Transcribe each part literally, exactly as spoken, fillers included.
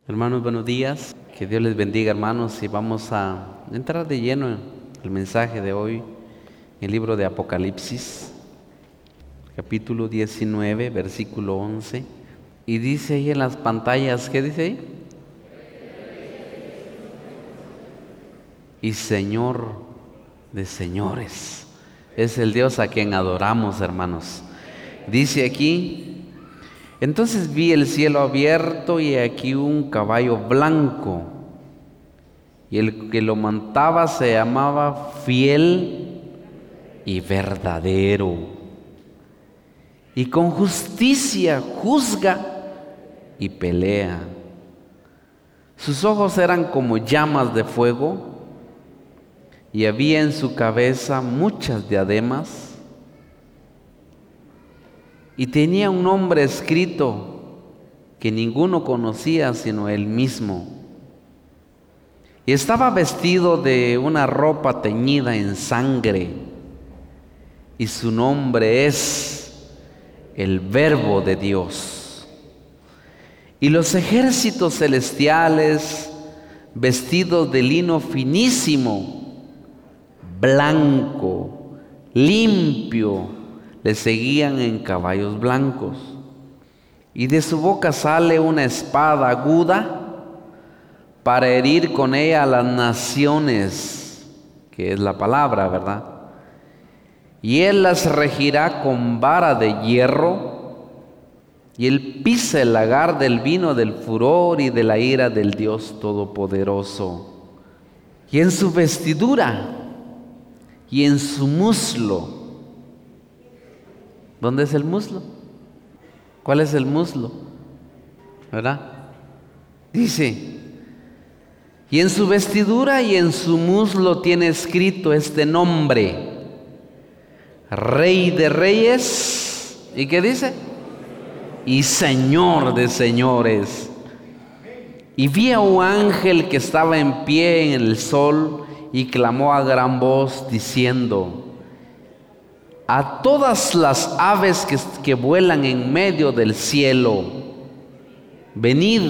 Hermanos, buenos días. Que Dios les bendiga, hermanos, y vamos a entrar de lleno en el mensaje de hoy, en el libro de Apocalipsis, capítulo diecinueve, versículo once. Y dice ahí en las pantallas, ¿qué dice ahí? Y Señor de señores. Es el Dios a quien adoramos, hermanos. Dice aquí: entonces vi el cielo abierto y aquí un caballo blanco, y el que lo montaba se llamaba Fiel y Verdadero, y con justicia juzga y pelea. Sus ojos eran como llamas de fuego, y había en su cabeza muchas diademas, y tenía un nombre escrito que ninguno conocía sino él mismo. Y estaba vestido de una ropa teñida en sangre, y su nombre es el Verbo de Dios. Y los ejércitos celestiales, vestidos de lino finísimo, blanco, limpio, le seguían en caballos blancos, y de su boca sale una espada aguda para herir con ella a las naciones, que es la palabra, ¿verdad? Y él las regirá con vara de hierro, y él pisa el lagar del vino del furor y de la ira del Dios Todopoderoso. Y en su vestidura y en su muslo. ¿Dónde es el muslo? ¿Cuál es el muslo? ¿Verdad? Dice: y en su vestidura y en su muslo tiene escrito este nombre: Rey de Reyes. ¿Y qué dice? Y Señor de Señores. Y vi a un ángel que estaba en pie en el sol y clamó a gran voz diciendo: a todas las aves que, que vuelan en medio del cielo, venid,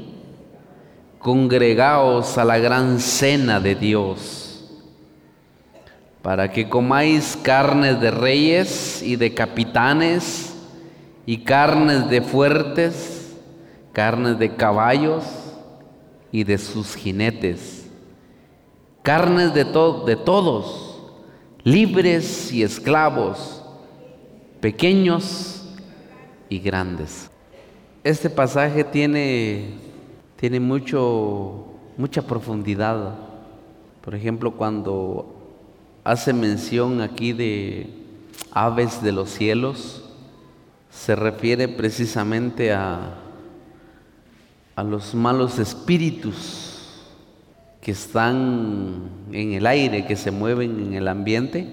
congregaos a la gran cena de Dios, para que comáis carnes de reyes y de capitanes, y carnes de fuertes, carnes de caballos y de sus jinetes, carnes de, to- de todos, libres y esclavos, pequeños y grandes. Este pasaje tiene, tiene mucho, mucha profundidad. Por ejemplo, cuando hace mención aquí de aves de los cielos, se refiere precisamente a, a los malos espíritus que están en el aire, que se mueven en el ambiente.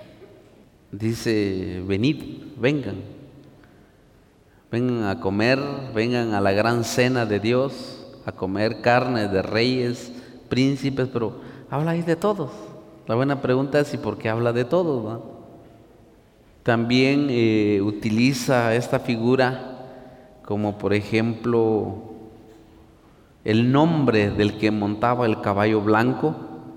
Dice: venid, vengan, vengan a comer, vengan a la gran cena de Dios, a comer carne de reyes, príncipes, pero habla ahí de todos. La buena pregunta es: ¿y por qué habla de todos, ¿no? También eh, utiliza esta figura como, por ejemplo, el nombre del que montaba el caballo blanco.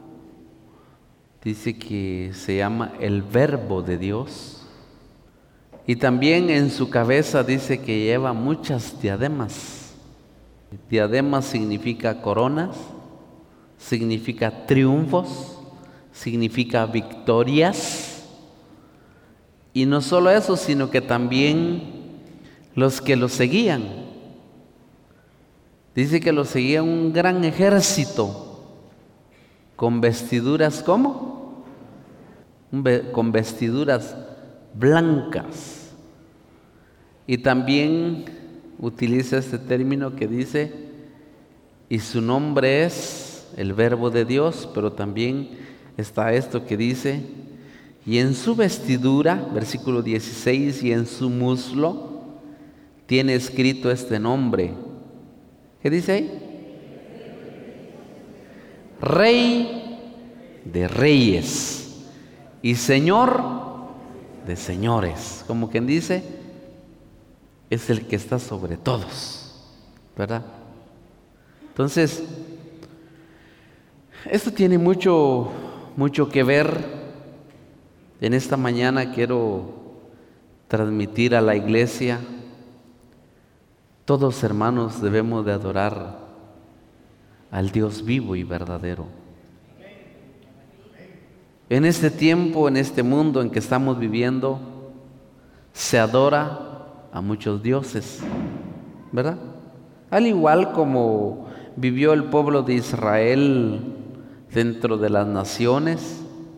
Dice que se llama el Verbo de Dios. Y también en su cabeza dice que lleva muchas diademas. Diademas significa coronas, significa triunfos, significa victorias. Y no solo eso, sino que también los que lo seguían. Dice que lo seguía un gran ejército con vestiduras, ¿cómo? Con vestiduras blancas. Y también utiliza este término que dice: y su nombre es el Verbo de Dios, pero también está esto que dice: y en su vestidura, versículo dieciséis, y en su muslo tiene escrito este nombre. ¿Qué dice ahí? Rey de Reyes y Señor de Señores. Como quien dice, es el que está sobre todos, ¿verdad? Entonces, esto tiene mucho, mucho que ver. En esta mañana quiero transmitir a la iglesia, todos hermanos debemos de adorar al Dios vivo y verdadero. En este tiempo, en este mundo en que estamos viviendo, se adora a muchos dioses, ¿verdad? Al igual como vivió el pueblo de Israel dentro de las naciones,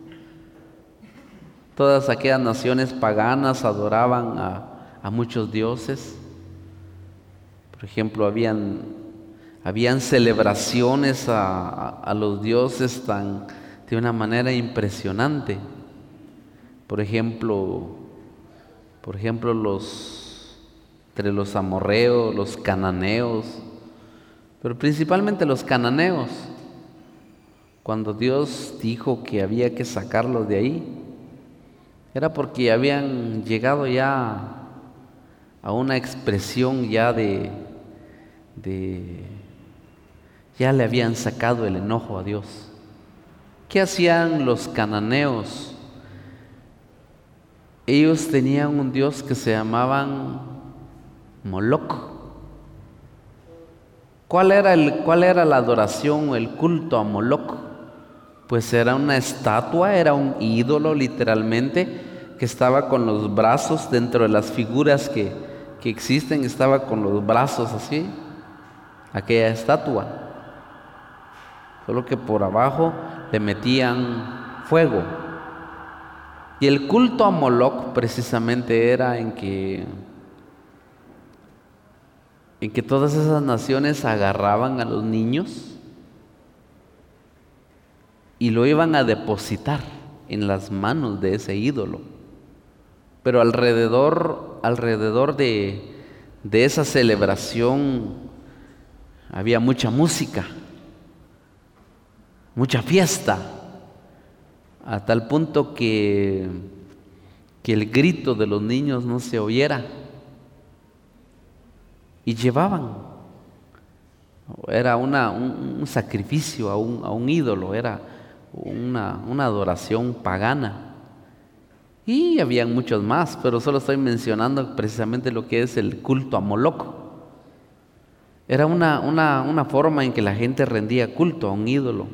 todas aquellas naciones paganas adoraban a, a muchos dioses. Por ejemplo, habían, habían celebraciones a, a, a los dioses tan, de una manera impresionante. Por ejemplo, por ejemplo los, entre los amorreos, los cananeos, pero principalmente los cananeos, cuando Dios dijo que había que sacarlos de ahí, era porque habían llegado ya a una expresión ya de, de, ya le habían sacado el enojo a Dios. ¿Qué hacían los cananeos? Ellos tenían un dios que se llamaban Moloc. ¿Cuál era, el, cuál era la adoración o el culto a Moloc? Pues era una estatua, era un ídolo literalmente, que estaba con los brazos dentro de las figuras que, que existen, estaba con los brazos así, aquella estatua. Solo que por abajo le metían fuego. Y el culto a Moloc precisamente era en que, en que todas esas naciones agarraban a los niños y lo iban a depositar en las manos de ese ídolo. Pero alrededor, alrededor de, de esa celebración había mucha música, mucha fiesta, a tal punto que, que el grito de los niños no se oyera. Y llevaban, era una, un, un sacrificio a un, a un ídolo, era Una, una adoración pagana. Y habían muchos más, pero solo estoy mencionando precisamente lo que es el culto a Moloc. Era una, una, una forma en que la gente rendía culto a un ídolo.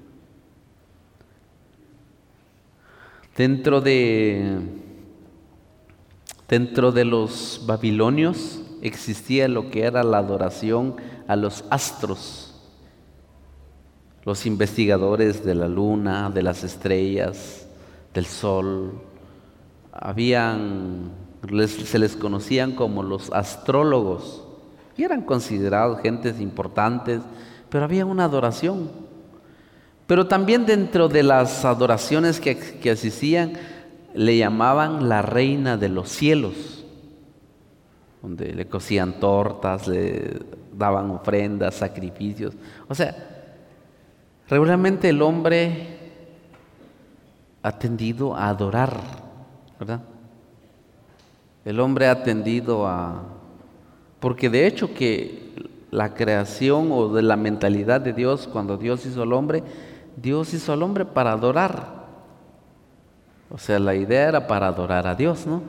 Dentro de, dentro de los babilonios existía lo que era la adoración a los astros. Los investigadores de la luna, de las estrellas, del sol, habían, les, se les conocían como los astrólogos y eran considerados gentes importantes, pero había una adoración. Pero también dentro de las adoraciones que, que asistían, le llamaban la reina de los cielos, donde le cocían tortas, le daban ofrendas, sacrificios. O sea, regularmente el hombre ha tendido a adorar, ¿verdad? El hombre ha tendido a... Porque de hecho que la creación o de la mentalidad de Dios, cuando Dios hizo al hombre, Dios hizo al hombre para adorar. O sea, la idea era para adorar a Dios, ¿no?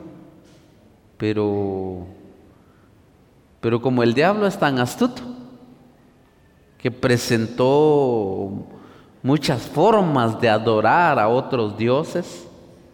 Pero, pero como el diablo es tan astuto, que presentó muchas formas de adorar a otros dioses.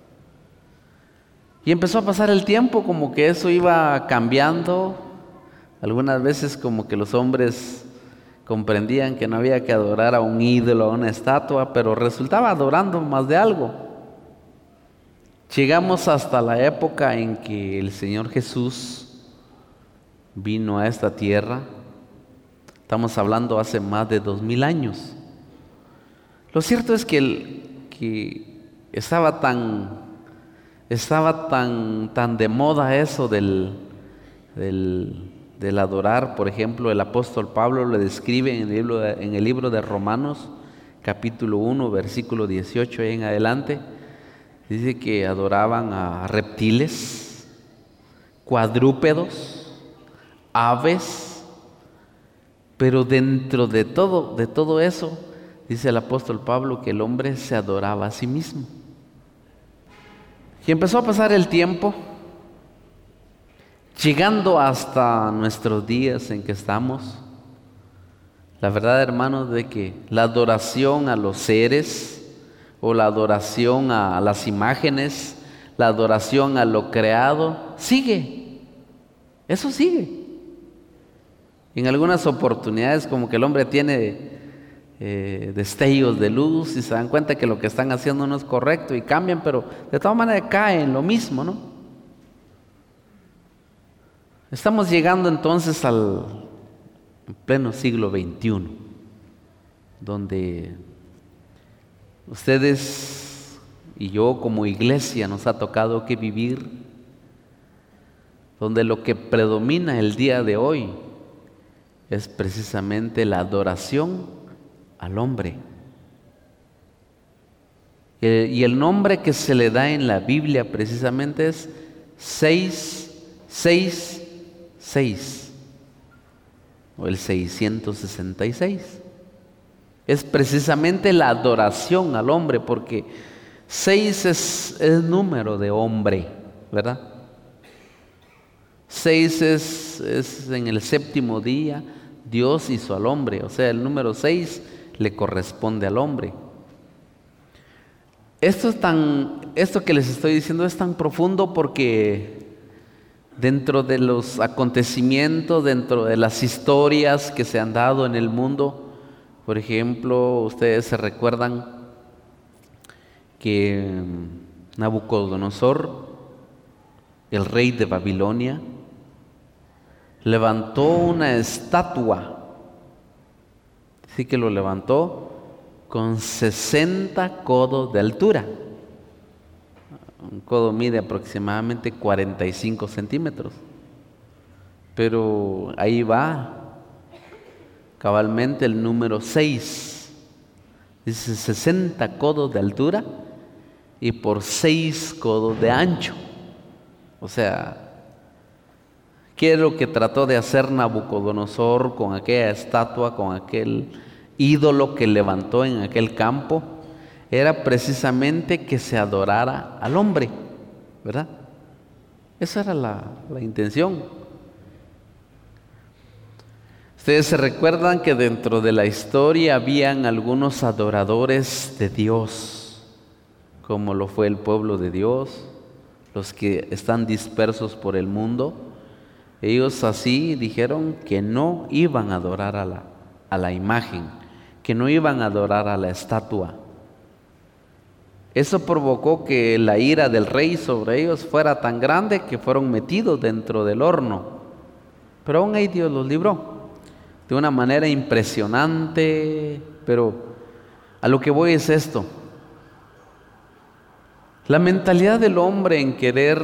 Y empezó a pasar el tiempo como que eso iba cambiando. Algunas veces como que los hombres comprendían que no había que adorar a un ídolo, a una estatua, pero resultaba adorando más de algo. Llegamos hasta la época en que el Señor Jesús vino a esta tierra. Estamos hablando hace más de dos mil años. Lo cierto es que, el, que estaba tan, estaba tan, tan de moda eso del, del, del adorar. Por ejemplo, el apóstol Pablo lo describe en el libro de, en el libro de Romanos, capítulo uno, versículo dieciocho y en adelante. Dice que adoraban a reptiles, cuadrúpedos, aves, Pero dentro de todo, de todo eso, dice el apóstol Pablo que el hombre se adoraba a sí mismo. Y empezó a pasar el tiempo, llegando hasta nuestros días en que estamos. La verdad, hermanos, de que la adoración a los seres o la adoración a las imágenes, la adoración a lo creado, sigue. Eso sigue. En algunas oportunidades como que el hombre tiene eh, destellos de luz y se dan cuenta que lo que están haciendo no es correcto y cambian, pero de todas maneras caen en lo mismo, ¿no? Estamos llegando entonces al pleno siglo veintiuno, donde ustedes y yo como iglesia nos ha tocado que vivir, donde lo que predomina el día de hoy es precisamente la adoración al hombre. Y el nombre que se le da en la Biblia precisamente es seis seis seis o el seiscientos sesenta y seis. Es precisamente la adoración al hombre, porque seis es el número de hombre, ¿verdad? Seis es, es en el séptimo día Dios hizo al hombre, o sea, el número seis le corresponde al hombre. Esto es tan, esto que les estoy diciendo es tan profundo porque dentro de los acontecimientos, dentro de las historias que se han dado en el mundo, por ejemplo, ustedes se recuerdan que Nabucodonosor, el rey de Babilonia, levantó una estatua, así que lo levantó con sesenta codos de altura. Un codo mide aproximadamente cuarenta y cinco centímetros, pero ahí va cabalmente el número seis, dice sesenta codos de altura y por seis codos de ancho. O sea, ¿qué es lo que trató de hacer Nabucodonosor con aquella estatua, con aquel ídolo que levantó en aquel campo? Era precisamente que se adorara al hombre, ¿verdad? Esa era la, la intención. Ustedes se recuerdan que dentro de la historia habían algunos adoradores de Dios, como lo fue el pueblo de Dios, los que están dispersos por el mundo. Ellos así dijeron que no iban a adorar a la, a la imagen, que no iban a adorar a la estatua. Eso provocó que la ira del rey sobre ellos fuera tan grande que fueron metidos dentro del horno. Pero aún ahí Dios los libró de una manera impresionante. Pero a lo que voy es esto: la mentalidad del hombre en querer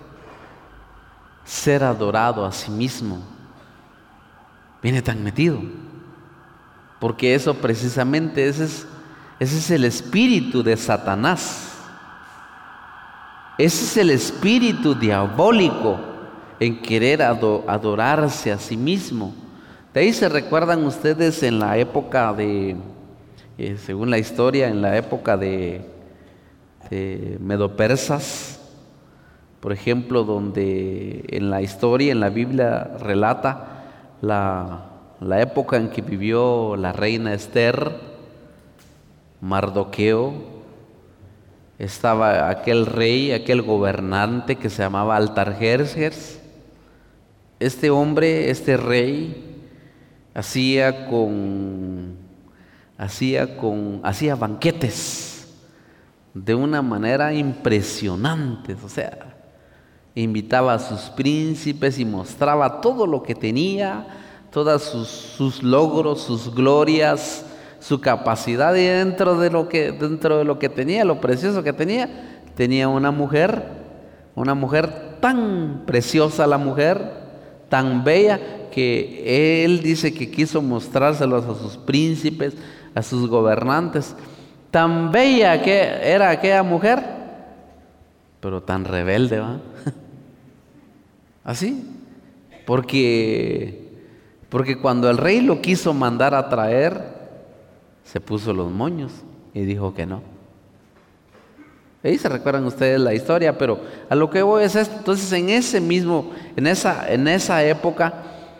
ser adorado a sí mismo viene tan metido, porque eso precisamente ese es, ese es el espíritu de Satanás, ese es el espíritu diabólico en querer ado, adorarse a sí mismo. De ahí se recuerdan ustedes en la época de, eh, según la historia, en la época de, de Medo-Persas, por ejemplo, donde en la historia, en la Biblia relata la, la época en que vivió la reina Esther, Mardoqueo, estaba aquel rey, aquel gobernante que se llamaba Artajerjes. Este hombre, este rey, hacía con, hacía con, hacía banquetes de una manera impresionante, o sea, invitaba a sus príncipes y mostraba todo lo que tenía, todos sus, sus logros, sus glorias, su capacidad, y dentro de lo que dentro de lo que tenía, lo precioso que tenía, tenía una mujer, una mujer tan preciosa, la mujer, tan bella, que él dice que quiso mostrárselos a sus príncipes, a sus gobernantes. Tan bella que era aquella mujer, pero tan rebelde, ¿va? Así, porque Porque cuando el rey lo quiso mandar a traer, se puso los moños y dijo que no. Ahí se recuerdan ustedes la historia, pero a lo que voy es esto. Entonces, en ese mismo, en esa, en esa época,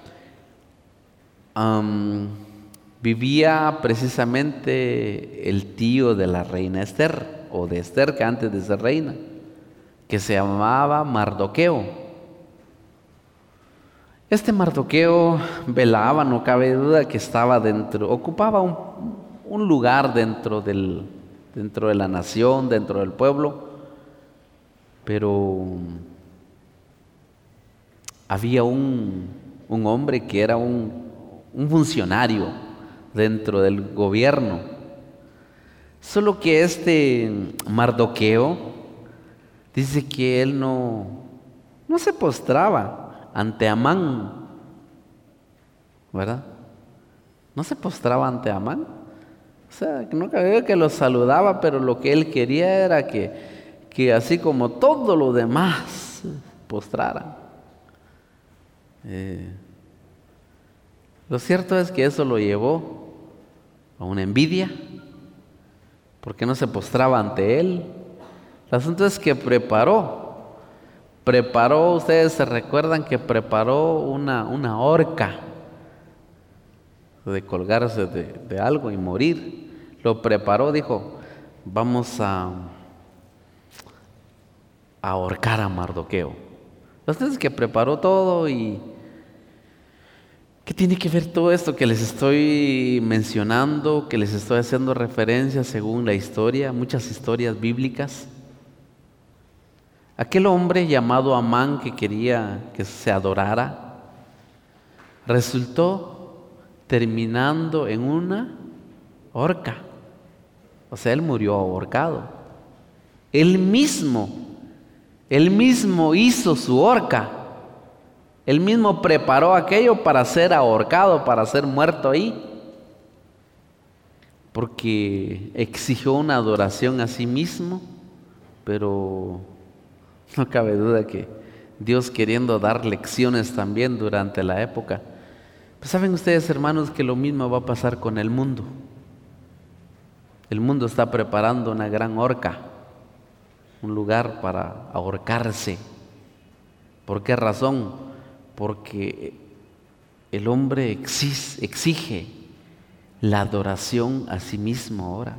um, vivía precisamente el tío de la reina Esther, o de Esther, que antes de ser reina, que se llamaba Mardoqueo. Este Mardoqueo velaba, no cabe duda que estaba dentro, ocupaba un, un lugar dentro del, dentro de la nación, dentro del pueblo, pero había un, un hombre que era un, un funcionario dentro del gobierno. Solo que este Mardoqueo dice que él no, no se postraba ante Amán, ¿verdad? No se postraba ante Amán. O sea, que no cabía que lo saludaba, pero lo que él quería era que, que así como todo lo demás postraran. Eh, lo cierto es que eso lo llevó a una envidia, porque no se postraba ante él. El asunto es que preparó, preparó, ustedes se recuerdan que preparó una, una horca de colgarse de, de algo y morir. Lo preparó, dijo, vamos a, a ahorcar a Mardoqueo. Ustedes que preparó todo. Y ¿qué tiene que ver todo esto que les estoy mencionando, que les estoy haciendo referencia según la historia, muchas historias bíblicas? Aquel hombre llamado Amán, que quería que se adorara, resultó terminando en una horca. O sea, él murió ahorcado. Él mismo, él mismo hizo su horca. Él mismo preparó aquello para ser ahorcado, para ser muerto ahí. Porque exigió una adoración a sí mismo, pero no cabe duda que Dios, queriendo dar lecciones también durante la época, pues saben ustedes, hermanos, que lo mismo va a pasar con el mundo. El mundo está preparando una gran horca, un lugar para ahorcarse. ¿Por qué razón? Porque el hombre exige, exige la adoración a sí mismo ahora.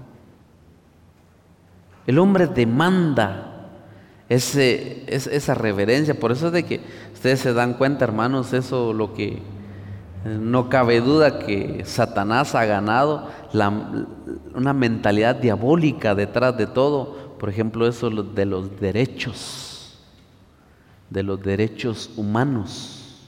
El hombre demanda Ese, es, esa reverencia. Por eso es de que ustedes se dan cuenta, hermanos, eso lo que no cabe duda que Satanás ha ganado la, una mentalidad diabólica detrás de todo. Por ejemplo, eso de los derechos, de los derechos humanos.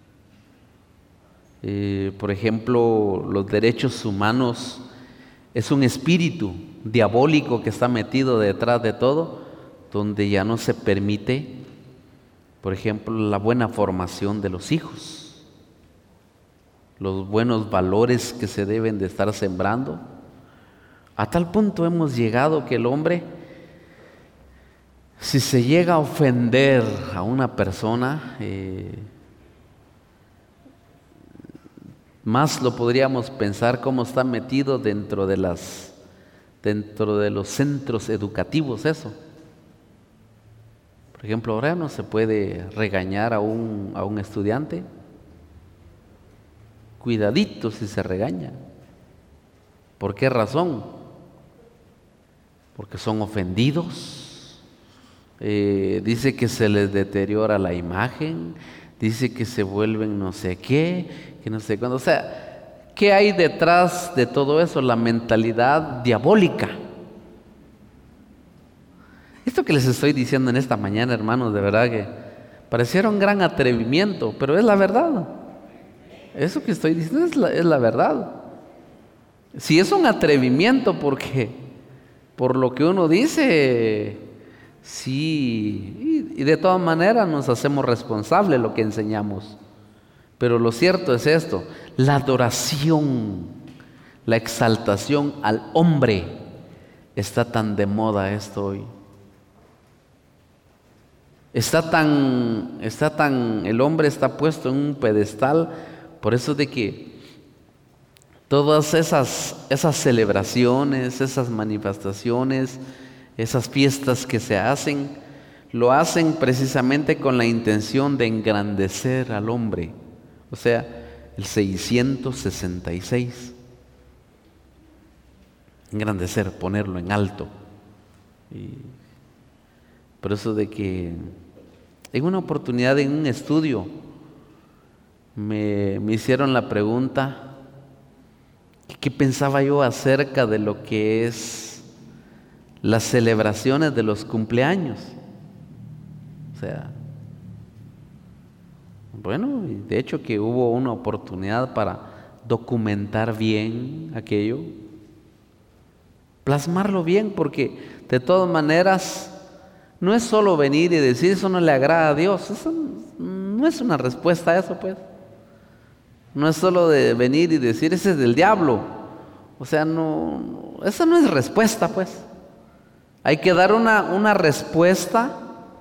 Eh, por ejemplo, los derechos humanos es un espíritu diabólico que está metido detrás de todo, donde ya no se permite, por ejemplo, la buena formación de los hijos, los buenos valores que se deben de estar sembrando. A tal punto hemos llegado que el hombre, si se llega a ofender a una persona, eh, más lo podríamos pensar cómo está metido dentro de las, dentro de los centros educativos eso. Por ejemplo, ahora no se puede regañar a un, a un estudiante. Cuidadito si se regaña. ¿Por qué razón? Porque son ofendidos. Eh, dice que se les deteriora la imagen. Dice que se vuelven no sé qué, que no sé cuándo. O sea, ¿qué hay detrás de todo eso? La mentalidad diabólica. Esto que les estoy diciendo en esta mañana, hermanos, de verdad que pareciera un gran atrevimiento, pero es la verdad. Eso que estoy diciendo es la, es la verdad. Si es un atrevimiento porque por lo que uno dice, sí, y, y de todas maneras nos hacemos responsables de lo que enseñamos. Pero lo cierto es esto, la adoración, la exaltación al hombre, está tan de moda esto hoy. Está tan, está tan, el hombre está puesto en un pedestal Por eso de que todas esas, esas celebraciones, esas manifestaciones, esas fiestas que se hacen, lo hacen precisamente con la intención de engrandecer al hombre. O sea, el seiscientos sesenta y seis. Engrandecer, ponerlo en alto. Y por eso de que en una oportunidad, en un estudio, me, me hicieron la pregunta, ¿qué pensaba yo acerca de lo que es las celebraciones de los cumpleaños? O sea, bueno, de hecho que hubo una oportunidad para documentar bien aquello, plasmarlo bien, porque de todas maneras no es solo venir y decir eso no le agrada a Dios. Eso no es una respuesta a eso, pues. No es solo de venir y decir ese es del diablo. O sea, no, esa no es respuesta, pues. Hay que dar una, una respuesta,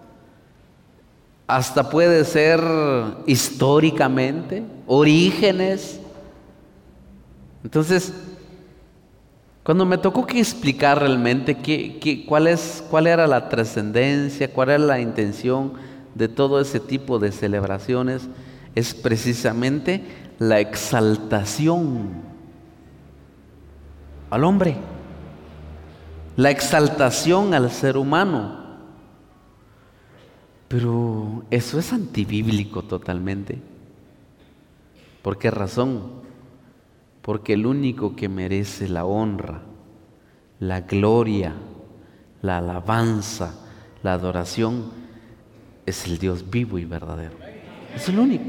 hasta puede ser históricamente, orígenes. Entonces, cuando me tocó que explicar realmente qué, qué, cuál, es, cuál era la trascendencia, cuál era la intención de todo ese tipo de celebraciones, es precisamente la exaltación al hombre, la exaltación al ser humano. Pero eso es antibíblico totalmente. ¿Por qué razón? Porque el único que merece la honra, la gloria, la alabanza, la adoración, es el Dios vivo y verdadero. Es el único.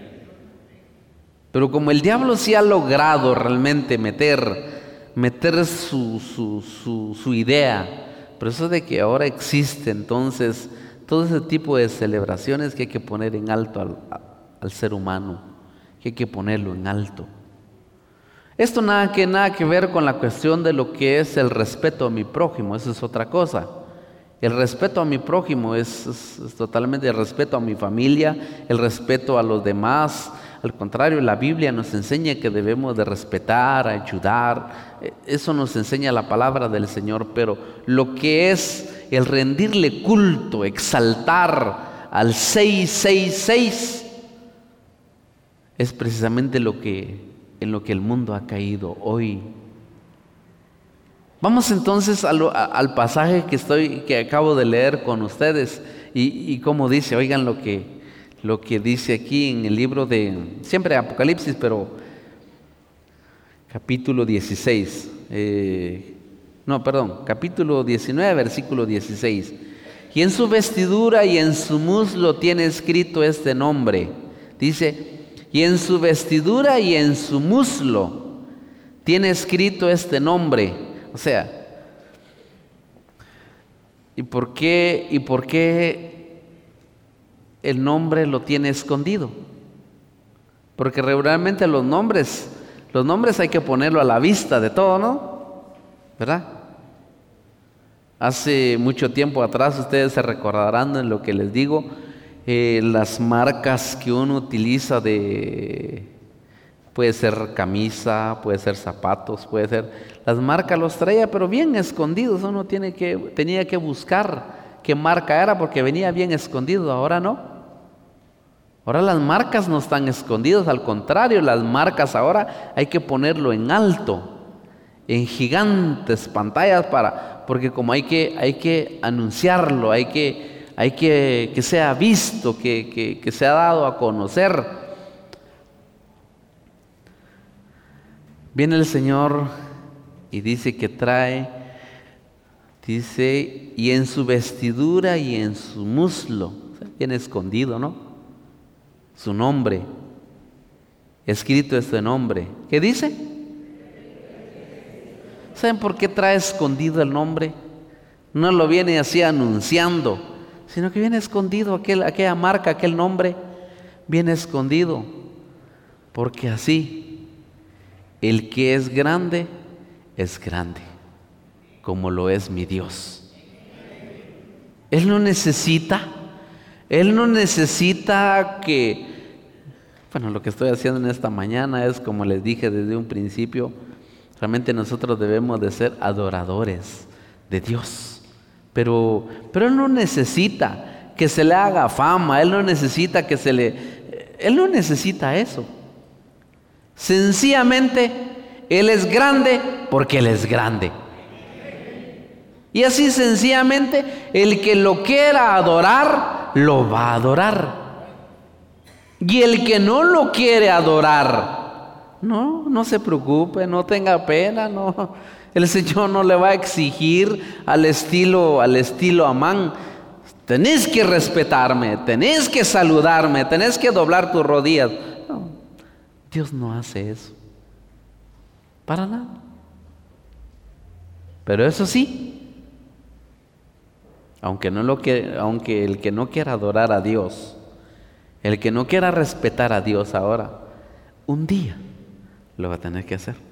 Pero como el diablo sí ha logrado realmente meter, meter su, su, su, su idea, por eso de que ahora existe entonces todo ese tipo de celebraciones que hay que poner en alto al, al ser humano, que hay que ponerlo en alto. Esto nada que, nada que ver con la cuestión de lo que es el respeto a mi prójimo, eso es otra cosa. El respeto a mi prójimo es, es, es totalmente el respeto a mi familia, el respeto a los demás. Al contrario, la Biblia nos enseña que debemos de respetar, ayudar. Eso nos enseña la palabra del Señor, pero lo que es el rendirle culto, exaltar al seiscientos sesenta y seis, es precisamente lo que, en lo que el mundo ha caído hoy. Vamos entonces a lo, a, al pasaje que, estoy, que acabo de leer con ustedes y, y como dice, oigan lo que, lo que dice aquí en el libro de, siempre Apocalipsis, pero capítulo dieciséis, eh, no, perdón, capítulo diecinueve, versículo dieciséis. Y en su vestidura y en su muslo tiene escrito este nombre. Dice, y en su vestidura y en su muslo tiene escrito este nombre. O sea, ¿y por qué, y por qué el nombre lo tiene escondido? Porque regularmente los nombres, los nombres hay que ponerlo a la vista de todo, ¿no? ¿Verdad? Hace mucho tiempo atrás, ustedes se recordarán en lo que les digo, eh, las marcas que uno utiliza de, puede ser camisa, puede ser zapatos, puede ser, las marcas los traía pero bien escondidos, uno tiene que, tenía que buscar qué marca era porque venía bien escondido. Ahora no, ahora las marcas no están escondidas, al contrario, las marcas ahora hay que ponerlo en alto, en gigantes pantallas, para, porque como hay que, hay que anunciarlo, hay que, hay que que sea visto, que, que, que sea dado a conocer. Viene el Señor y dice que trae, dice, y en su vestidura y en su muslo, o sea, viene escondido, ¿no? Su nombre, escrito este nombre. ¿Qué dice? ¿Saben por qué trae escondido el nombre? No lo viene así anunciando, sino que viene escondido aquel, aquella marca, aquel nombre, viene escondido, porque así el que es grande es grande, como lo es mi Dios. Él no necesita, Él no necesita que Bueno, lo que estoy haciendo en esta mañana es, como les dije desde un principio, realmente nosotros debemos de ser adoradores de Dios. Pero, pero Él no necesita que se le haga fama, Él no necesita que se le... Él no necesita eso. Sencillamente, Él es grande porque Él es grande. Y así sencillamente, el que lo quiera adorar, lo va a adorar. Y el que no lo quiere adorar, no, no se preocupe, no tenga pena, no. El Señor no le va a exigir al estilo, al estilo Amán. Tenés que respetarme, tenés que saludarme, tenés que doblar tus rodillas. No, Dios no hace eso. Para nada. Pero eso sí, aunque no lo que, aunque el que no quiera adorar a Dios, el que no quiera respetar a Dios ahora, un día lo va a tener que hacer.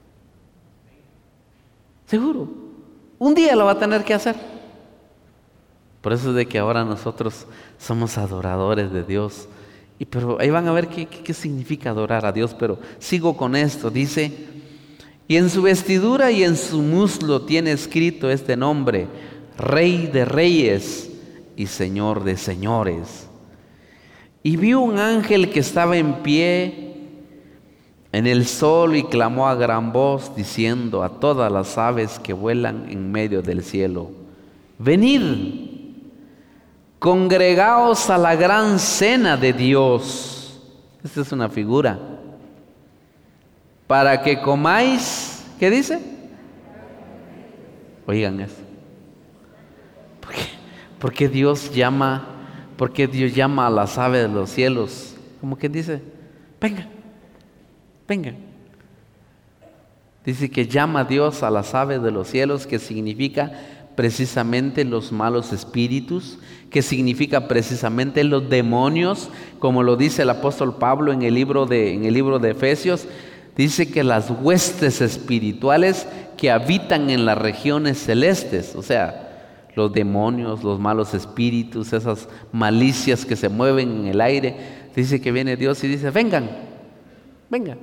Seguro, un día lo va a tener que hacer. Por eso es de que ahora nosotros somos adoradores de Dios. Y pero ahí van a ver qué, qué, qué significa adorar a Dios. Pero sigo con esto, dice: y en su vestidura y en su muslo tiene escrito este nombre: Rey de Reyes y Señor de Señores. Y vio un ángel que estaba en pie en el sol y clamó a gran voz diciendo a todas las aves que vuelan en medio del cielo: venid, congregaos a la gran cena de Dios. Esta es una figura. Para que comáis, ¿qué dice? Oigan eso. ¿Por qué? ¿Por qué Dios llama, por qué Dios llama a las aves de los cielos? Como que dice, vengan, vengan. Dice que llama a Dios a las aves de los cielos, que significa precisamente los malos espíritus, que significa precisamente los demonios, como lo dice el apóstol Pablo en el libro de, en el libro de Efesios. Dice que las huestes espirituales que habitan en las regiones celestes, o sea, los demonios, los malos espíritus, esas malicias que se mueven en el aire. Dice que viene Dios y dice, vengan, vengan,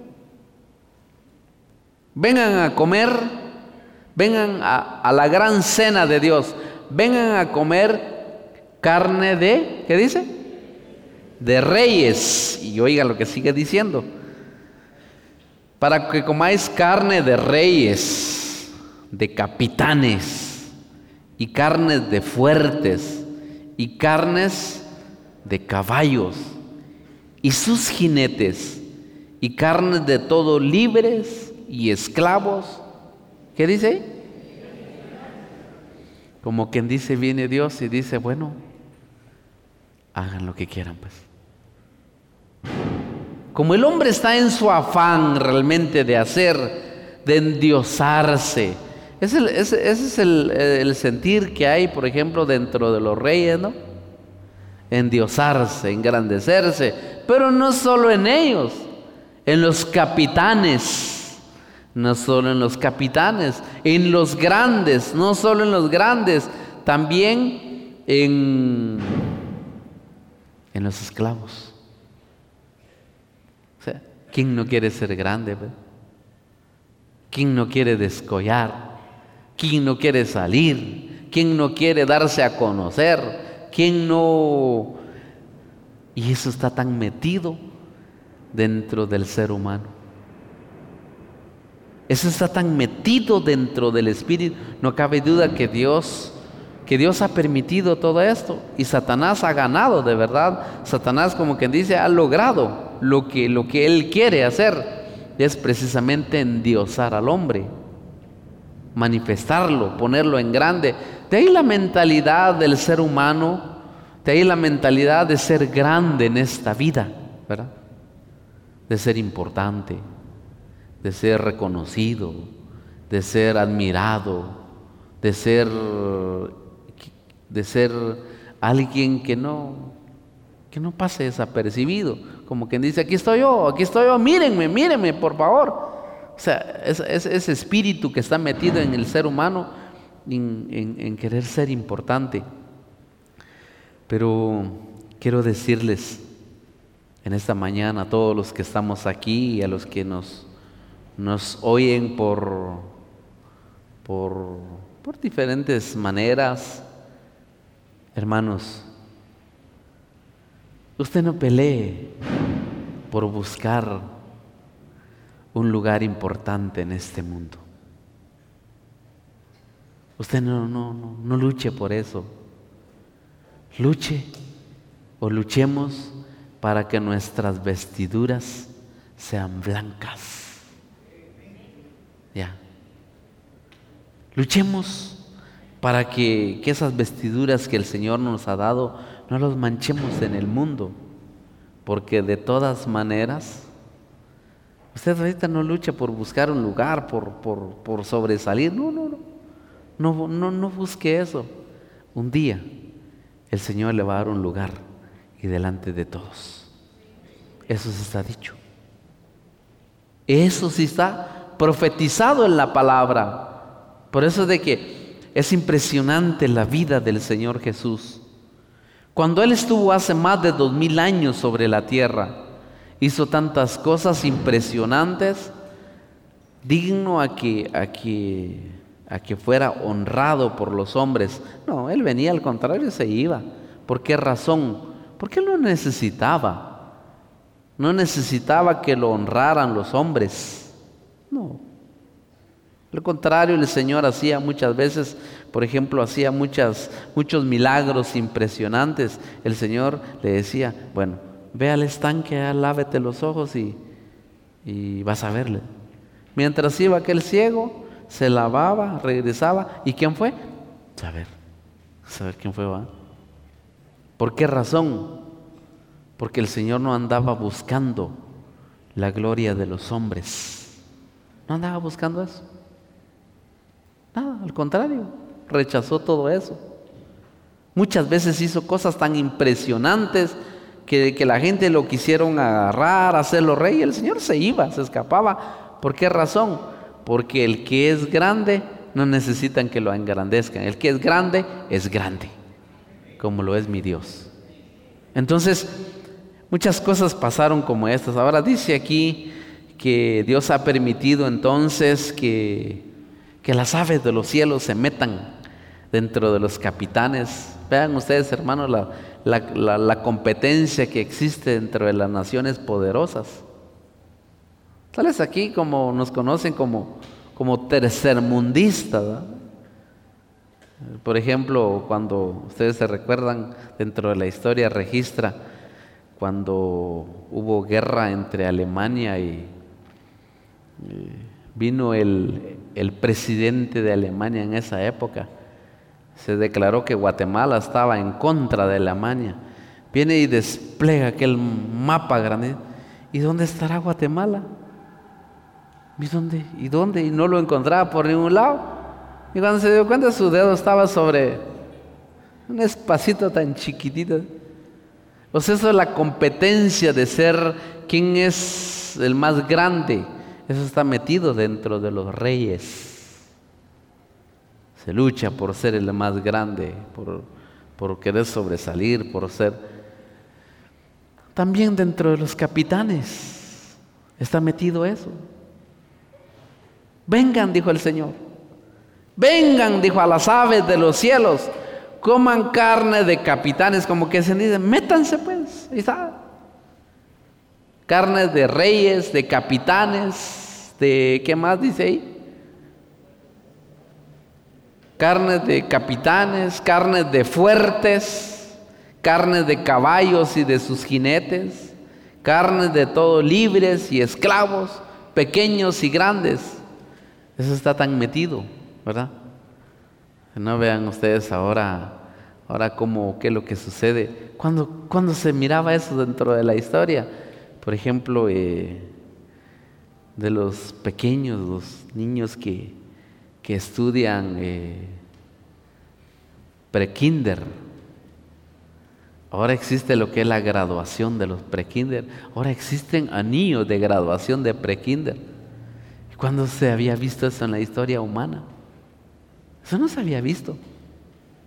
vengan a comer, vengan a, a la gran cena de Dios, vengan a comer carne de, ¿qué dice? De reyes. Y oiga lo que sigue diciendo: para que comáis carne de reyes, de capitanes, y carnes de fuertes, y carnes de caballos, y sus jinetes, y carnes de todo libres y esclavos. ¿Qué dice ahí? Como quien dice, viene Dios y dice, bueno, hagan lo que quieran pues. Como el hombre está en su afán realmente de hacer, de endiosarse. Ese, ese, ese es el, el sentir que hay, por ejemplo, dentro de los reyes, ¿no? Endiosarse, engrandecerse. Pero no solo en ellos, en los capitanes. No solo en los capitanes, en los grandes, no solo en los grandes, también en, en los esclavos. O sea, ¿quién no quiere ser grande? ¿Ve? ¿Quién no quiere descollar? ¿Quién no quiere salir? ¿Quién no quiere darse a conocer? ¿Quién no? Y eso está tan metido dentro del ser humano. Eso está tan metido dentro del espíritu. No cabe duda que Dios, que Dios ha permitido todo esto. Y Satanás ha ganado, de verdad. Satanás, como quien dice, ha logrado lo que, lo que él quiere hacer. Es precisamente endiosar al hombre, manifestarlo, ponerlo en grande. De ahí la mentalidad del ser humano, de ahí la mentalidad de ser grande en esta vida, ¿verdad? De ser importante, de ser reconocido, de ser admirado, de ser, de ser alguien que no, que no pase desapercibido. Como quien dice, aquí estoy yo, aquí estoy yo, mírenme, mírenme, por favor. O sea, es, es, ese espíritu que está metido en el ser humano en, en, en querer ser importante. Pero quiero decirles en esta mañana a todos los que estamos aquí y a los que nos, nos oyen por, por, por diferentes maneras. Hermanos, usted no pelee por buscar un lugar importante en este mundo. Usted no, no, no, no luche por eso. Luche o luchemos para que nuestras vestiduras sean blancas. Ya. Luchemos para que, que esas vestiduras que el Señor nos ha dado no los manchemos en el mundo, porque de todas maneras usted ahorita no lucha por buscar un lugar, por, por, por sobresalir. No, no, no. No, no, no busque eso. Un día el Señor le va a dar un lugar y delante de todos. Eso sí está dicho. Eso sí está profetizado en la palabra. Por eso es de que es impresionante la vida del Señor Jesús. Cuando Él estuvo hace más de dos mil años sobre la tierra, hizo tantas cosas impresionantes, digno a que, a que, a que fuera honrado por los hombres. No, Él venía, al contrario, se iba. ¿Por qué razón? Porque Él no necesitaba. No necesitaba que lo honraran los hombres. No. Al contrario, el Señor hacía muchas veces, por ejemplo, hacía muchas, muchos milagros impresionantes. El Señor le decía, bueno, ve al estanque, lávete los ojos y, y vas a verle. Mientras iba aquel ciego, se lavaba, regresaba. ¿Y quién fue? Saber. Saber quién fue, ¿va? ¿Por qué razón? Porque el Señor no andaba buscando la gloria de los hombres. No andaba buscando eso. Nada, al contrario, rechazó todo eso. Muchas veces hizo cosas tan impresionantes que, que la gente lo quisieron agarrar, hacerlo rey, y el Señor se iba, se escapaba. ¿Por qué razón? Porque el que es grande no necesitan que lo engrandezcan. El que es grande es grande, como lo es mi Dios. Entonces, muchas cosas pasaron como estas. Ahora dice aquí que Dios ha permitido entonces que que las aves de los cielos se metan dentro de los capitanes. Vean ustedes, hermanos, la, la, la, la competencia que existe dentro de las naciones poderosas. Tales aquí como nos conocen como, como tercermundistas, ¿verdad? Por ejemplo, cuando ustedes se recuerdan, dentro de la historia registra cuando hubo guerra entre Alemania y, y vino el, el presidente de Alemania en esa época. Se declaró que Guatemala estaba en contra de Alemania. Viene y despliega aquel mapa grande. ¿Y dónde estará Guatemala? ¿Y dónde? ¿Y dónde? Y no lo encontraba por ningún lado. Y cuando se dio cuenta, su dedo estaba sobre un espacito tan chiquitito. Pues eso es la competencia de ser quién es el más grande. Eso está metido dentro de los reyes. Se lucha por ser el más grande, por, por querer sobresalir, por ser... También dentro de los capitanes está metido eso. Vengan, dijo el Señor. Vengan, dijo a las aves de los cielos. Coman carne de capitanes, como que se dice, métanse pues. Ahí está. Carnes de reyes, de capitanes, de... ¿qué más dice ahí? Carnes de capitanes, carnes de fuertes, carnes de caballos y de sus jinetes, carnes de todos libres y esclavos, pequeños y grandes. Eso está tan metido, ¿verdad? No vean ustedes ahora, ahora cómo, qué es lo que sucede. ¿Cuándo, cuándo se miraba eso dentro de la historia? Por ejemplo, eh, de los pequeños, los niños que, que estudian eh, pre-kinder. Ahora existe lo que es la graduación de los pre-kinder. Ahora existen anillos de graduación de pre-kinder. ¿Cuándo se había visto eso en la historia humana? Eso no se había visto.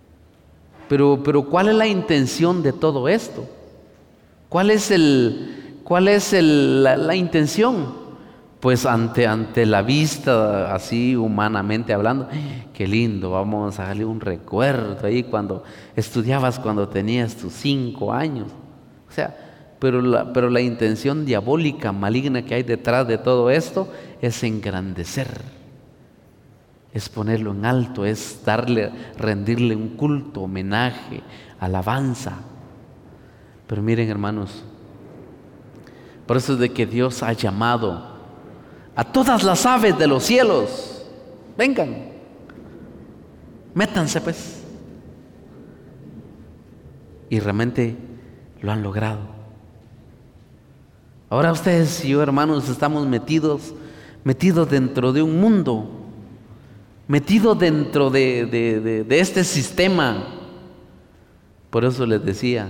Pero, pero ¿cuál es la intención de todo esto? ¿Cuál es el... ¿Cuál es el, la, la intención? Pues ante, ante la vista, así humanamente hablando, qué lindo, vamos a darle un recuerdo ahí cuando estudiabas, cuando tenías tus cinco años. O sea, pero la, pero la intención diabólica, maligna que hay detrás de todo esto es engrandecer, es ponerlo en alto, es darle, rendirle un culto, homenaje, alabanza. Pero miren, hermanos, por eso es de que Dios ha llamado a todas las aves de los cielos, vengan, métanse pues. Y realmente lo han logrado. Ahora ustedes y yo, hermanos, estamos metidos, metidos dentro de un mundo, metidos dentro de, de, de, de este sistema. Por eso les decía,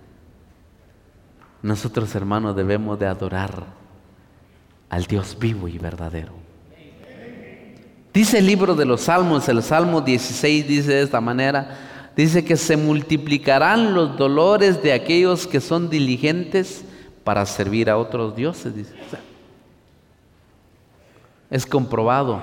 nosotros, hermanos, debemos de adorar al Dios vivo y verdadero. Dice el libro de los Salmos, el Salmo dieciséis dice de esta manera, dice que se multiplicarán los dolores de aquellos que son diligentes para servir a otros dioses, dice. O sea, es comprobado.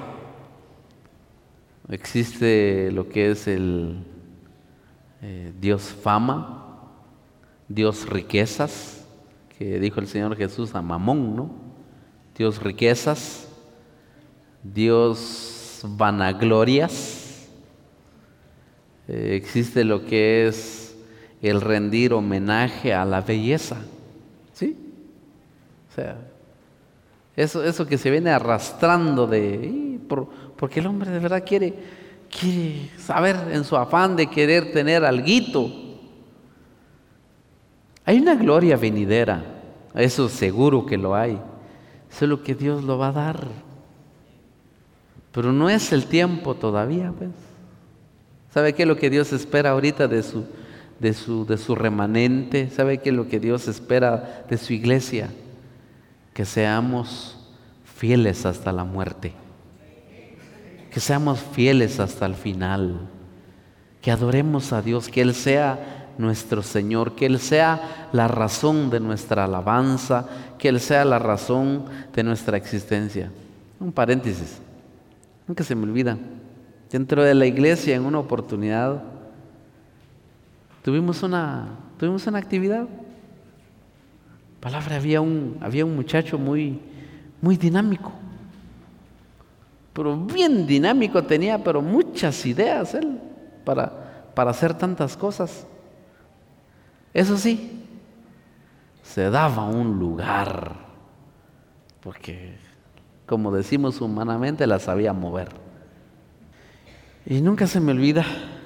Existe lo que es el eh, Dios fama, Dios riquezas, que dijo el Señor Jesús a Mamón, ¿no? Dios riquezas, Dios vanaglorias, eh, existe lo que es el rendir homenaje a la belleza, ¿sí? O sea, eso, eso que se viene arrastrando de, por, porque el hombre de verdad quiere, quiere saber en su afán de querer tener alguito. Hay una gloria venidera, eso seguro que lo hay. Eso es lo que Dios lo va a dar. Pero no es el tiempo todavía, pues. ¿Sabe qué es lo que Dios espera ahorita de su, de su, de su remanente? ¿Sabe qué es lo que Dios espera de su iglesia? Que seamos fieles hasta la muerte. Que seamos fieles hasta el final. Que adoremos a Dios, que Él sea nuestro Señor, que Él sea la razón de nuestra alabanza, que Él sea la razón de nuestra existencia. Un paréntesis, nunca se me olvida, dentro de la iglesia en una oportunidad tuvimos una, tuvimos una actividad. Palabra, había un, había un muchacho muy, muy dinámico, pero bien dinámico, tenía pero muchas ideas él para, para hacer tantas cosas. Eso sí, se daba un lugar, porque, como decimos humanamente, la sabía mover. Y nunca se me olvida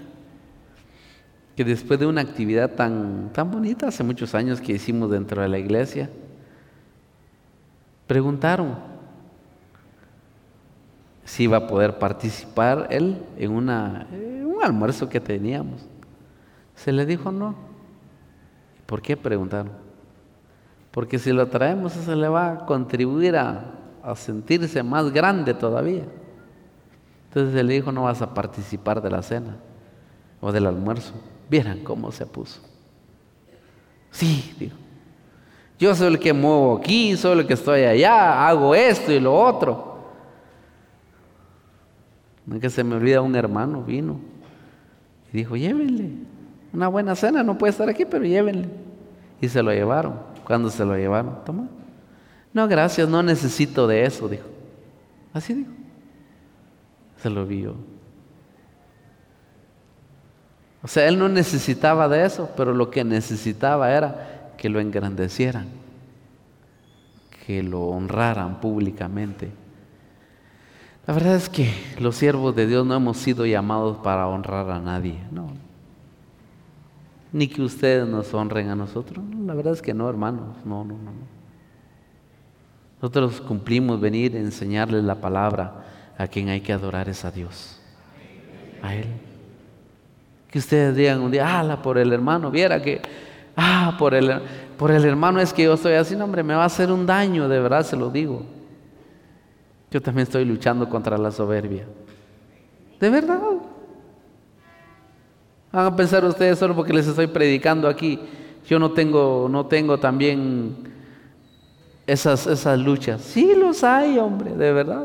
que después de una actividad tan, tan bonita, hace muchos años que hicimos dentro de la iglesia, preguntaron si iba a poder participar él en una, en un almuerzo que teníamos. Se le dijo no. ¿Por qué? Preguntaron. Porque si lo traemos, eso le va a contribuir a, a sentirse más grande todavía. Entonces se le dijo, no vas a participar de la cena o del almuerzo. Vieran cómo se puso. Sí, dijo. Yo soy el que muevo aquí, soy el que estoy allá, hago esto y lo otro. Nunca se me olvida, un hermano vino y dijo, llévenle. Una buena cena, no puede estar aquí, pero llévenle. Y se lo llevaron. Cuando se lo llevaron, toma. No, gracias, no necesito de eso, dijo. Así dijo. Se lo vio. O sea, él no necesitaba de eso, pero lo que necesitaba era que lo engrandecieran, que lo honraran públicamente. La verdad es que los siervos de Dios no hemos sido llamados para honrar a nadie, no. Ni que ustedes nos honren a nosotros. No, la verdad es que no, hermanos. No, no, no. Nosotros cumplimos venir a enseñarles la palabra. A quien hay que adorar es a Dios. A Él. Que ustedes digan un día, ah, por el hermano, viera que, ah, por el, por el hermano es que yo estoy así, no, hombre, me va a hacer un daño, de verdad se lo digo. Yo también estoy luchando contra la soberbia. De verdad. Van a pensar ustedes solo porque les estoy predicando aquí. Yo no tengo, no tengo también esas, esas luchas. Sí los hay, hombre, de verdad.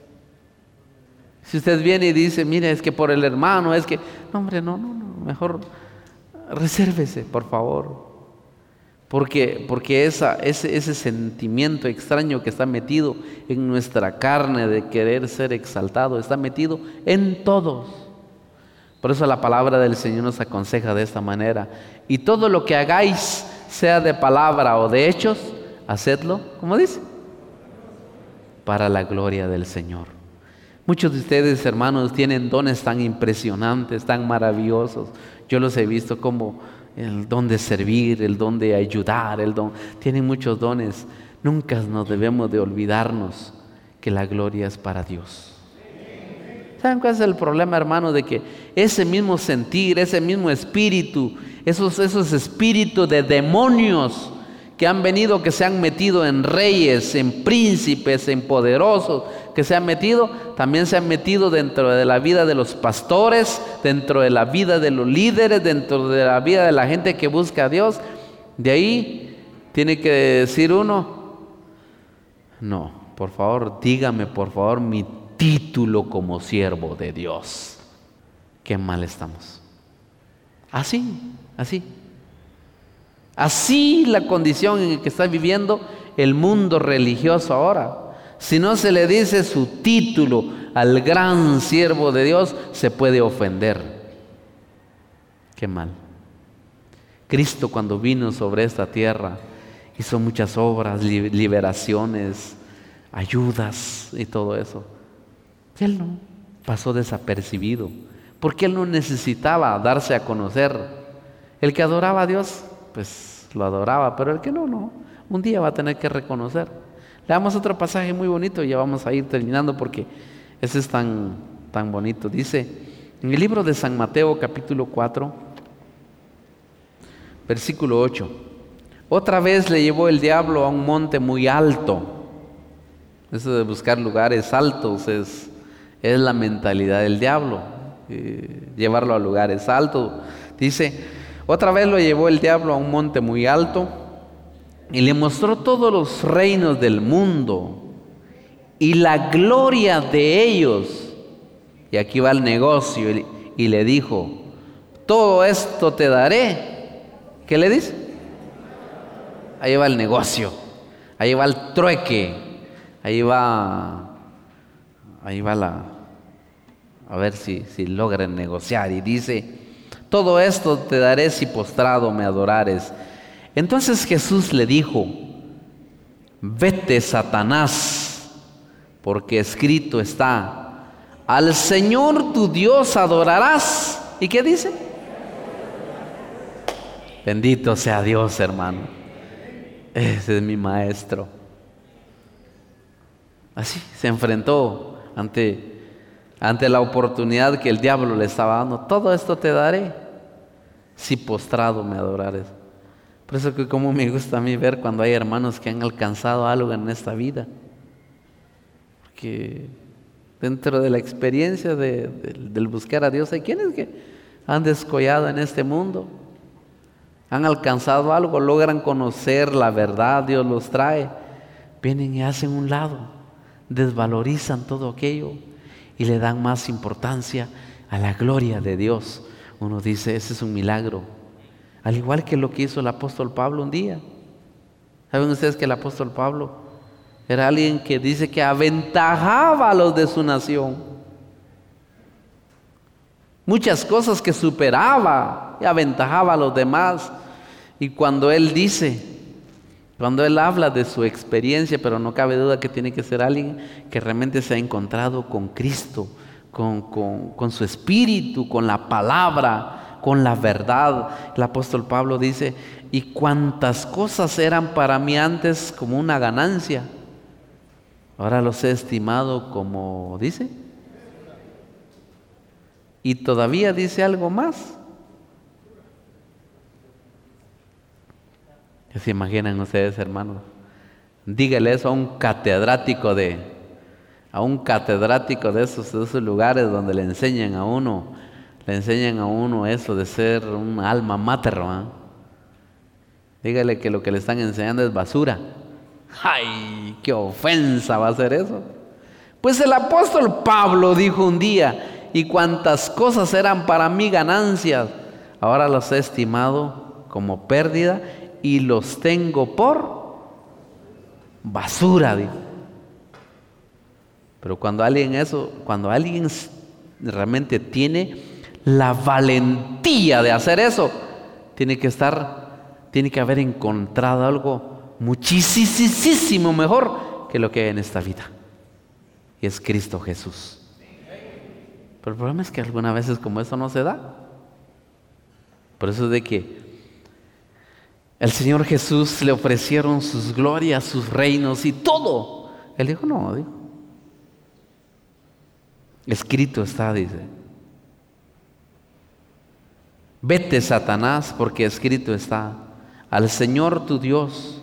Si usted viene y dice, mire, es que por el hermano, es que... No, hombre, no, no, no, mejor resérvese, por favor. Porque, porque esa, ese, ese sentimiento extraño que está metido en nuestra carne de querer ser exaltado, está metido en todos. Por eso la palabra del Señor nos aconseja de esta manera. Y todo lo que hagáis, sea de palabra o de hechos, hacedlo, ¿cómo dice? Para la gloria del Señor. Muchos de ustedes, hermanos, tienen dones tan impresionantes, tan maravillosos. Yo los he visto como el don de servir, el don de ayudar, el don. Tienen muchos dones. Nunca nos debemos de olvidarnos que la gloria es para Dios. ¿Saben cuál es el problema, hermano? De que ese mismo sentir, ese mismo espíritu, esos, esos espíritus de demonios que han venido, que se han metido en reyes, en príncipes, en poderosos, que se han metido, también se han metido dentro de la vida de los pastores, dentro de la vida de los líderes, dentro de la vida de la gente que busca a Dios. De ahí tiene que decir uno, no, por favor, dígame por favor mi título como siervo de Dios. Qué mal estamos. Así, así. Así la condición en la que está viviendo el mundo religioso ahora. Si no se le dice su título al gran siervo de Dios, se puede ofender. Qué mal. Cristo, cuando vino sobre esta tierra, hizo muchas obras, liberaciones, ayudas y todo eso. Él no pasó desapercibido, porque Él no necesitaba darse a conocer. El que adoraba a Dios, pues lo adoraba, pero el que no, no. Un día va a tener que reconocer. Le damos otro pasaje muy bonito y ya vamos a ir terminando porque ese es tan, tan bonito. Dice, en el libro de San Mateo, capítulo cuatro, versículo ocho. Otra vez le llevó el diablo a un monte muy alto. Eso de buscar lugares altos es, es la mentalidad del diablo. Eh, llevarlo a lugares altos. Dice, otra vez lo llevó el diablo a un monte muy alto y le mostró todos los reinos del mundo y la gloria de ellos. Y aquí va el negocio y, y le dijo, todo esto te daré. ¿Qué le dice? Ahí va el negocio, ahí va el trueque, ahí va, ahí va la, a ver si, si logran negociar. Y dice, todo esto te daré si postrado me adorares. Entonces Jesús le dijo, vete, Satanás, porque escrito está, al Señor tu Dios adorarás. ¿Y qué dice? Bendito sea Dios, hermano. Ese es mi maestro. Así se enfrentó ante, ante la oportunidad que el diablo le estaba dando. Todo esto te daré si postrado me adorares. Por eso que como me gusta a mí ver cuando hay hermanos que han alcanzado algo en esta vida. Porque dentro de la experiencia de, de, del buscar a Dios, hay quienes que han descollado en este mundo, han alcanzado algo, logran conocer la verdad, Dios los trae, vienen y hacen un lado, desvalorizan todo aquello y le dan más importancia a la gloria de Dios. Uno dice, ese es un milagro. Al igual que lo que hizo el apóstol Pablo un día. ¿Saben ustedes que el apóstol Pablo era alguien que dice que aventajaba a los de su nación? Muchas cosas que superaba y aventajaba a los demás. Y cuando él dice, cuando él habla de su experiencia, pero no cabe duda que tiene que ser alguien que realmente se ha encontrado con Cristo, con, con, con su espíritu, con la palabra, con la verdad. El apóstol Pablo dice, y cuantas cosas eran para mí antes como una ganancia, ahora los he estimado como, dice, y todavía dice algo más. ¿Qué se imaginan ustedes, hermanos? Dígale eso a un catedrático de, a un catedrático de esos, de esos lugares donde le enseñan a uno, le enseñan a uno eso de ser un alma mater, ¿eh? Dígale que lo que le están enseñando es basura. ¡Ay, qué ofensa va a ser eso! Pues el apóstol Pablo dijo un día: y cuantas cosas eran para mí ganancias, ahora las he estimado como pérdida y los tengo por basura, dijo. Pero cuando alguien eso, cuando alguien realmente tiene la valentía de hacer eso, tiene que estar, tiene que haber encontrado algo muchísimo mejor que lo que hay en esta vida, y es Cristo Jesús. Pero el problema es que algunas veces como eso no se da. Por eso es de que el Señor Jesús le ofrecieron sus glorias, sus reinos y todo. Él dijo: no, dijo, escrito está, dice. Vete, Satanás, porque escrito está: al Señor tu Dios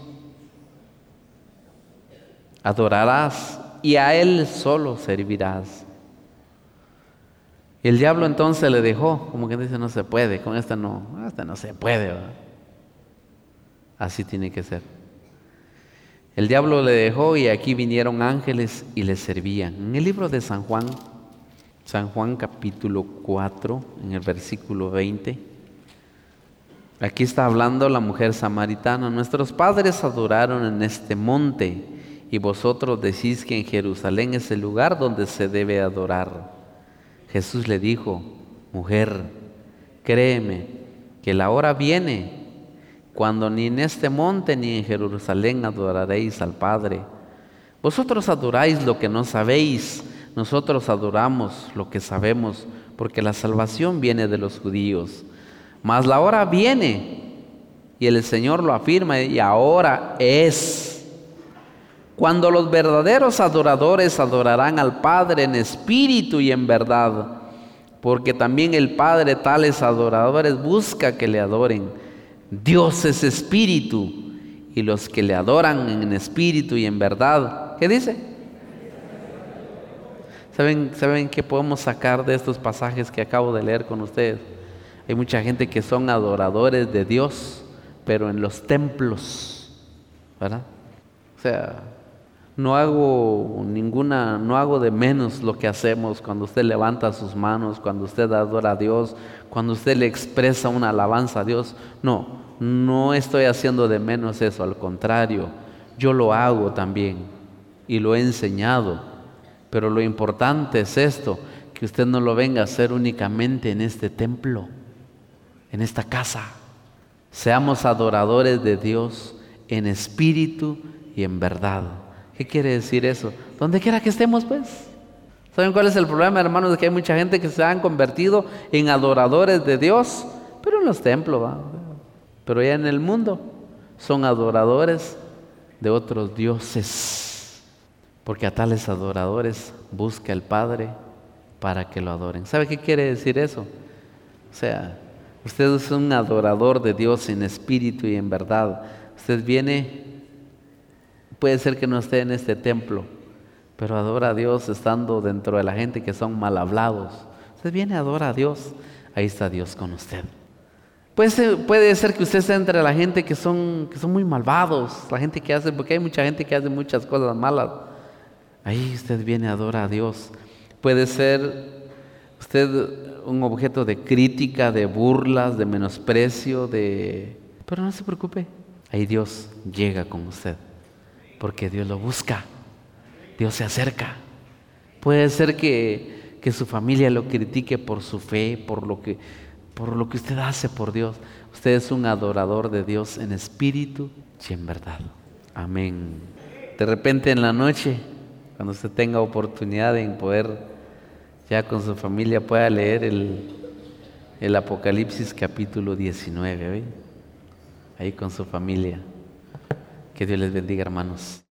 adorarás y a Él solo servirás. Y el diablo entonces le dejó, como que dice: no se puede, con esta no, esta no se puede, ¿verdad? Así tiene que ser. El diablo le dejó y aquí vinieron ángeles y le servían. En el libro de San Juan, San Juan capítulo cuatro, en el versículo veinte, aquí está hablando la mujer samaritana: nuestros padres adoraron en este monte, y vosotros decís que en Jerusalén es el lugar donde se debe adorar. Jesús le dijo: mujer, créeme que la hora viene cuando ni en este monte ni en Jerusalén adoraréis al Padre. Vosotros adoráis lo que no sabéis, nosotros adoramos lo que sabemos, porque la salvación viene de los judíos. Mas la hora viene, y el Señor lo afirma, y ahora es, cuando los verdaderos adoradores adorarán al Padre en espíritu y en verdad, porque también el Padre tales adoradores busca que le adoren. Dios es espíritu, y los que le adoran en espíritu y en verdad, ¿qué dice? ¿Saben, ¿Saben qué podemos sacar de estos pasajes que acabo de leer con ustedes? Hay mucha gente que son adoradores de Dios, pero en los templos, ¿verdad? O sea, no hago ninguna, no hago de menos lo que hacemos cuando usted levanta sus manos, cuando usted adora a Dios, cuando usted le expresa una alabanza a Dios. No, no estoy haciendo de menos eso, al contrario, yo lo hago también y lo he enseñado. Pero lo importante es esto, que usted no lo venga a hacer únicamente en este templo, en esta casa. Seamos adoradores de Dios en espíritu y en verdad. ¿Qué quiere decir eso? Donde quiera que estemos, pues. ¿Saben cuál es el problema, hermanos? De que hay mucha gente que se han convertido en adoradores de Dios, pero en los templos, ¿va? Pero ya en el mundo son adoradores de otros dioses, porque a tales adoradores busca el Padre para que lo adoren. ¿Sabe qué quiere decir eso? O sea, usted es un adorador de Dios en espíritu y en verdad. Usted viene, puede ser que no esté en este templo, pero adora a Dios estando dentro de la gente que son mal hablados. Usted viene, adora a Dios, ahí está Dios con usted. Puede ser, puede ser que usted esté entre la gente que son, que son muy malvados, la gente que hace, porque hay mucha gente que hace muchas cosas malas. Ahí usted viene, adora a Dios. Puede ser usted un objeto de crítica, de burlas, de menosprecio, de... pero no se preocupe, ahí Dios llega con usted, porque Dios lo busca, Dios se acerca. Puede ser que, que su familia lo critique por su fe, por lo que, por lo que usted hace por Dios. Usted es un adorador de Dios en espíritu y en verdad. Amén. De repente en la noche, cuando usted tenga oportunidad de poder ya con su familia, pueda leer el, el Apocalipsis capítulo diecinueve, ¿ve? Ahí con su familia. Que Dios les bendiga, hermanos.